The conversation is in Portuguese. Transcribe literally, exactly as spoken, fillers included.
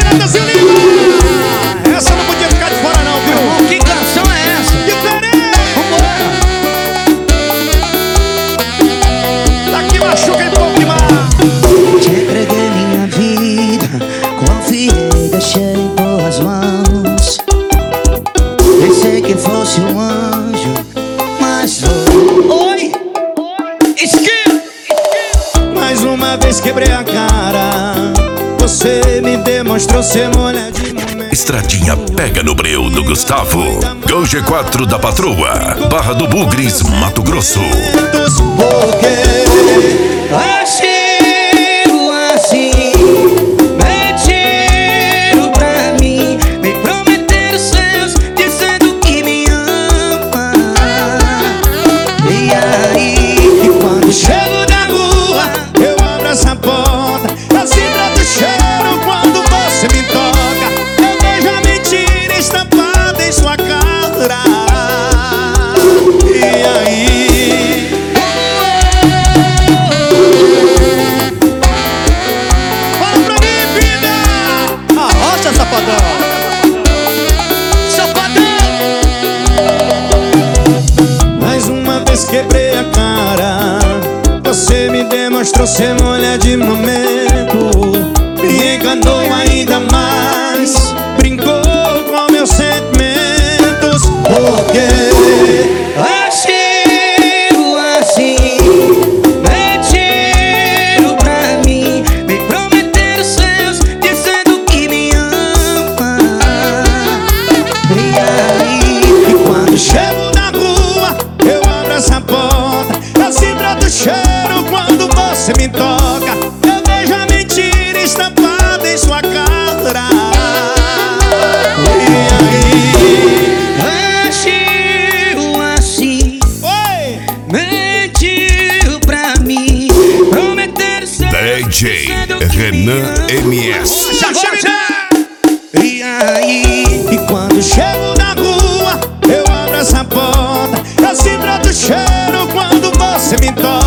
Bora, Brasil Lima! Essa não podia ficar de fora não, viu? Que canção é essa? Diferente! Vambora! Daqui machuca em pouco demais. Te entreguei minha vida, confiei, deixei em tuas mãos. Pensei que fosse um anjo, mas foi. Oi! Esquerda! Mais uma vez quebrei a cara. Você me demonstrou ser mulher de momento. Estradinha pega no breu do Gustavo. Gol G quatro da Patroa, Barra do Bugres, Mato Grosso. Porque Achei-o assim, mentiram pra mim, me prometeram seus, dizendo que me ama. E aí, e quando chego na rua, eu abro essa porta, eu sinto o cheiro quando você me toca. Eu vejo a mentira estampada em sua cara. E aí? Fala pra mim, vida! Arrocha, safadão! safadão! Mais uma vez quebrei a cara. Você me demonstrou ser mulher de momento. Me enganou ainda mais, brincou com meus sentimentos. Porque Achei-o assim, mentiram pra mim, me prometeram seus, dizendo que me ama. E aí, e quando chego na rua, eu abro essa porta, eu sinto o cheiro quando você me toca. Eu vejo a mentira estampada em sua cara. E aí? Achei-o assim, Oi! mentiu pra mim, prometeram seus, D J dizendo que me Renan ama. M S. Já, já, já! E aí, E quando chego na rua, eu abro essa porta, eu sinto o cheiro quando você me toca.